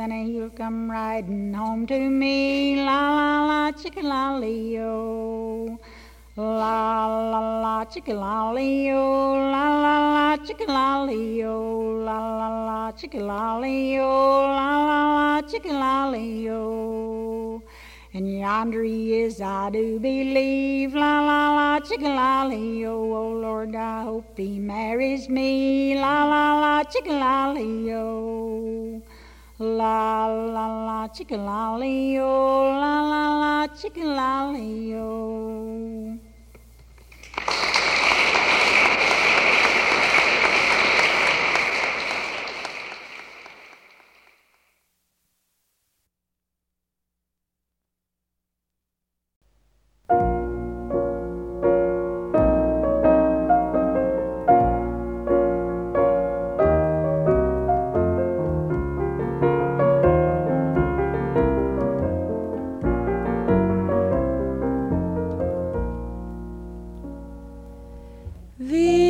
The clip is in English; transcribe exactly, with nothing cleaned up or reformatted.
then he'll come riding home to me. La la la, chicka-la-lee-o. La la la, chicka-la-lee-o. La la la, chicka-la-lee-o. La la la, chicka-la-lee-o. La la la, chicka-la-lee-o. And yonder he is, I do believe. La la la, chicka-la-lee-o. Oh Lord, I hope he marries me. La la la, chicka-la-lee-o. La la la, chicka-la-lee-o. La la la, chicka-la-lee-o. The